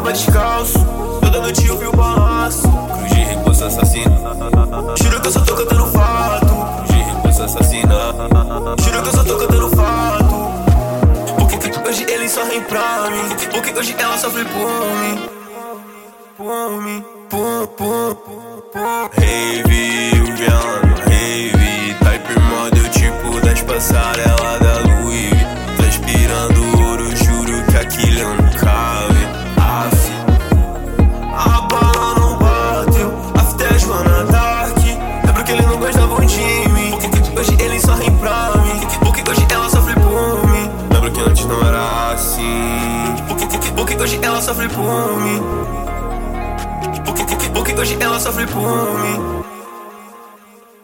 cama descalço. Toda noite eu vi o balanço. Cruz de repouso assassina. Juro que eu só tô cantando fato. Cruz de repouso assassina. Juro que eu só tô cantando fato. Porque que hoje ele sorri pra mim? Porque hoje ela sofre por mim. Por mim, por. Rave, o Viano, rave. Type model tipo das passarelas da Louis. Transpirando ouro, juro que aquilo eu não cabe. A bala não bateu, até a Joana Dark. Lembro que ele não gostava de mim. Porque que hoje ele sorri pra mim? Porque hoje ela sofre por mim. Lembro que antes não era assim. Porque hoje ela sofre por mim. Porque hoje ela sofre por mim.